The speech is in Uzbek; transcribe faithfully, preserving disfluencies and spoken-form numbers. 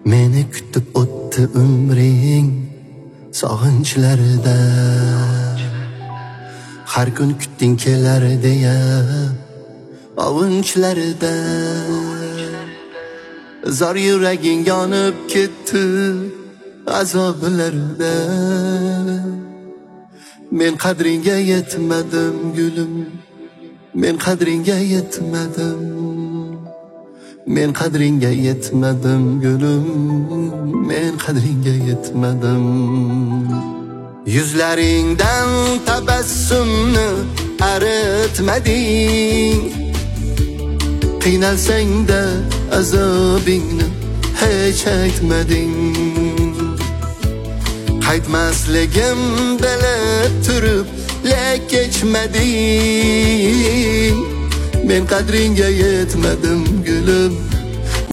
Meni kutib o'tdi umring sog'inchlarda. Har kun kutding kelar deya ovunchlarda. Zor yuraging yonib ketdi azoblarda. Men qadringga yetmadim gulim, men qadringga yetmadim. Men qadringga yetmadim gulim, men qadringga yetmadim. Yuzlaringdan tabassumni aritmading. Qiynalsang-da azobingni hech aytmading. Qaytmasligim bilib turib lek kechmading. Men qadringga yetmadim gulim,